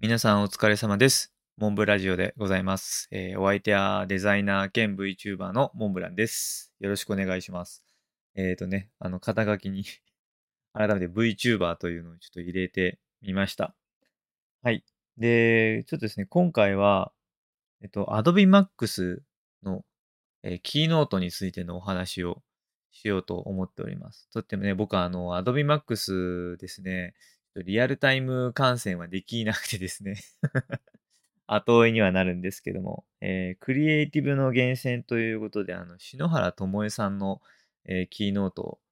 皆さんお疲れ様です。モンブラジオでございます。お相手はデザイナー兼 VTuber のモンブランです。よろしくお願いします。肩書きに改めて VTuber というのをちょっと入れてみました。はい。で、ちょっとですね、今回は、Adobe Max の、キーノートについてのお話をしようと思っております。とってもね、僕はAdobe Max ですね、リアルタイム観戦はできなくてですね後追いにはなるんですけども、クリエイティブの源泉ということで、篠原ともえさんの、キーノートを、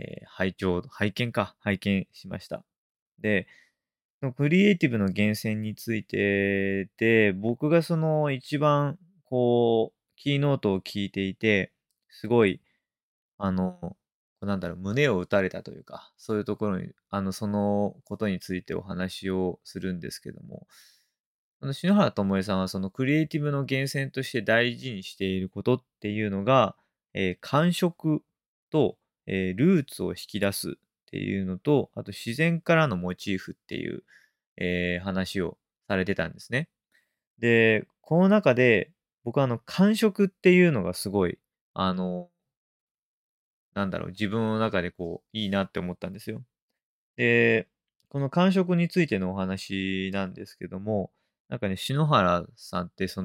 拝見しました。で、そのクリエイティブの源泉についてで、僕がその一番、キーノートを聞いていて、すごい、あの、胸を打たれたというか、そういうところに、そのことについてお話をするんですけども、篠原ともえさんはそのクリエイティブの源泉として大事にしていることっていうのが、感触と、ルーツを引き出すっていうのと、あと自然からのモチーフっていう、話をされてたんですね。で、この中で、僕は感触っていうのがすごい、あの、自分の中でいいなって思ったんですよ。で、この感触についてのお話なんですけども、なんかね、篠原さんって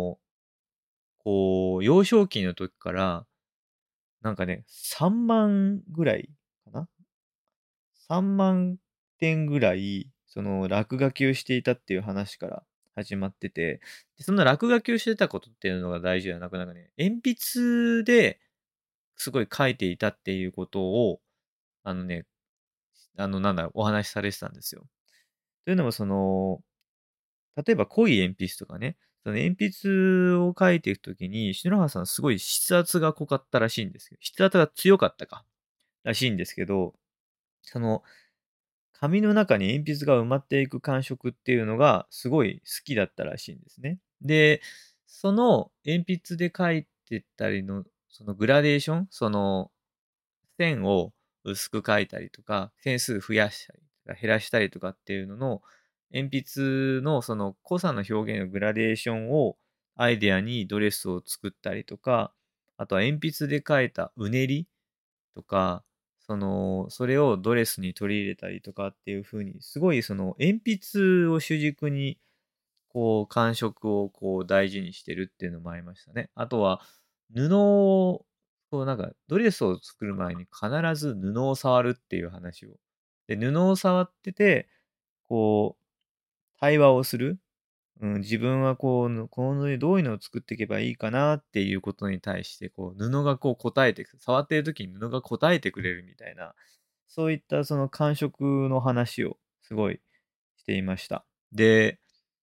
幼少期の時から、なんかね、3万ぐらいかな？3万点ぐらい、その落書きをしていたっていう話から始まってて、で、その落書きをしてたことっていうのが大事ではなく、なんかね、鉛筆ですごい書いていたっていうことを、あのね、お話しされてたんですよ。というのも例えば濃い鉛筆とかね、その鉛筆を書いていくときに、篠原さんすごい筆圧が濃かったらしいんですけど、筆圧が強かったらしいんですけど、その紙の中に鉛筆が埋まっていく感触っていうのがすごい好きだったらしいんですね。で、その鉛筆で書いてたりの、そのグラデーション、その線を薄く描いたりとか、点数増やしたりとか減らしたりとかっていうのの、鉛筆のその濃さの表現のグラデーションをアイデアにドレスを作ったりとか、あとは鉛筆で描いたうねりとか、それをドレスに取り入れたりとかっていう風に、すごいその鉛筆を主軸に、感触を大事にしてるっていうのもありましたね。あとは、布を、ドレスを作る前に必ず布を触るっていう話を。で、布を触ってて、こう、対話をする。自分はこのどういうのを作っていけばいいかなっていうことに対して、布が答えてくる。触ってる時に布が答えてくれるみたいな、そういったその感触の話をすごいしていました。で、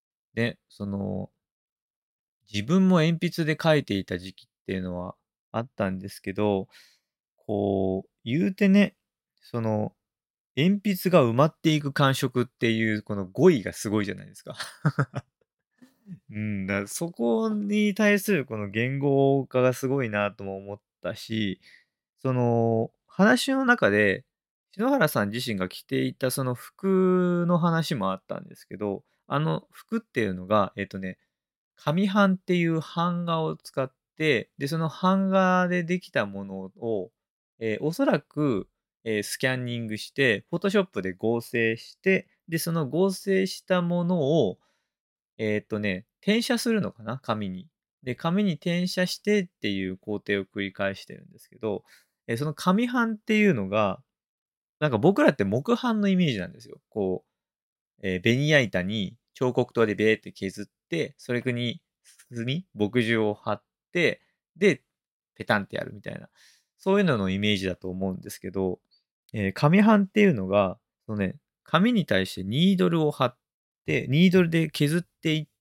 自分も鉛筆で書いていた時期っていうのはあったんですけど、言うてね、その、鉛筆が埋まっていく感触っていうこの語彙がすごいじゃないですか。うん、そこに対するこの言語化がすごいなとも思ったし、話の中で、篠原さん自身が着ていたその服の話もあったんですけど、あの服っていうのが、紙版っていう版画を使って、で、その版画でできたものを、おそらく、スキャンニングして、フォトショップで合成して、で、その合成したものを転写するのかな、紙に。で、紙に転写してっていう工程を繰り返してるんですけど、その紙版っていうのが、なんか僕らって木版のイメージなんですよ。ベニヤ板に彫刻刀でベーって削って、それに墨汁を貼って、で、ペタンってやるみたいな。そういうののイメージだと思うんですけど、紙版っていうのが、紙に対してニードルを貼って、ニードルで削っていって、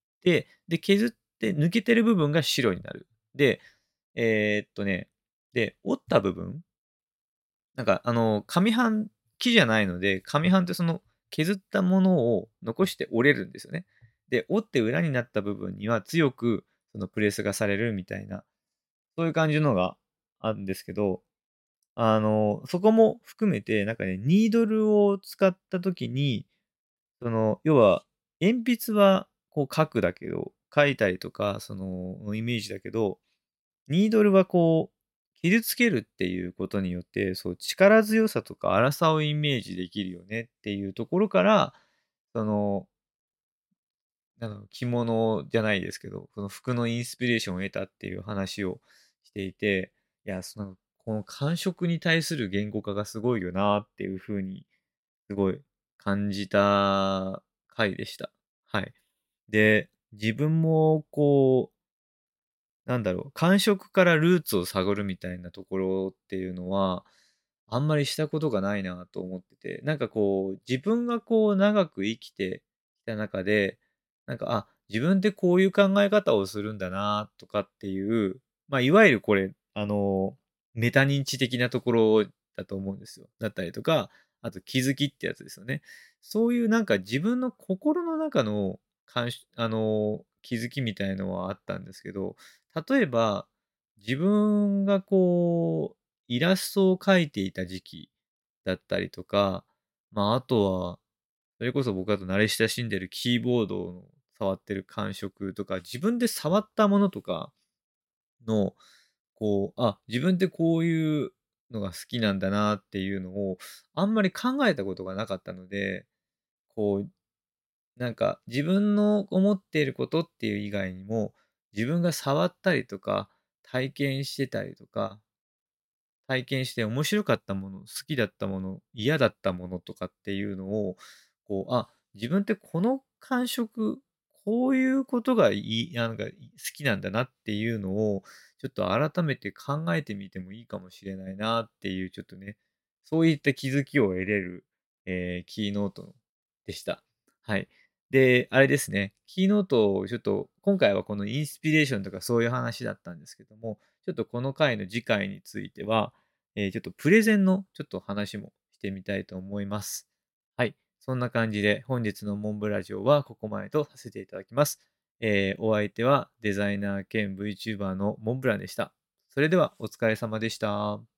で、削って抜けてる部分が白になる。で、えーっとね、折った部分紙版、木じゃないので、紙版ってその削ったものを残して折れるんですよね。で、折って裏になった部分には強くそのプレスがされるみたいな、そういう感じのがあるんですけど、そこも含めて、なんかね、ニードルを使った時に、要は、 鉛筆はこう書くだけど、書いたりとか、そのイメージだけど、ニードルはこう、傷つけるっていうことによって、そう、力強さとか粗さをイメージできるよねっていうところから、その、着物じゃないですけど、その服のインスピレーションを得たっていう話をしていて、いや、この感触に対する言語化がすごいよなっていう風に、すごい感じた回でした。はい。で、自分もこう、感触からルーツを探るみたいなところっていうのは、あんまりしたことがないなと思ってて、自分がこう長く生きてきた中で、自分ってこういう考え方をするんだなとかっていう、いわゆるこれ、メタ認知的なところだと思うんですよ。だったりとか、あと気づきってやつですよね。そういう自分の心の中の気づきみたいのはあったんですけど、例えば、自分がこう、イラストを描いていた時期だったりとか、あとは、それこそ僕だと慣れ親しんでるキーボードを触ってる感触とか、自分で触ったものとかの、自分ってこういうのが好きなんだなっていうのを、あんまり考えたことがなかったので、こう自分の思っていることっていう以外にも、自分が触ったりとか、体験してたりとか、体験して面白かったもの、好きだったもの、嫌だったものとかっていうのを、自分ってこの感触、こういうことが好きなんだなっていうのを、ちょっと改めて考えてみてもいいかもしれないなっていう、ちょっとね、そういった気づきを得れる、キーノートでした。はい。で、あれですね、キーノートをちょっと、今回はこのインスピレーションとかそういう話だったんですけども、ちょっとこの回の次回については、ちょっとプレゼンのちょっと話もしてみたいと思います。はい。そんな感じで本日のモンブラジオはここまでとさせていただきます。お相手はデザイナー兼 VTuber のモンブランでした。それではお疲れ様でした。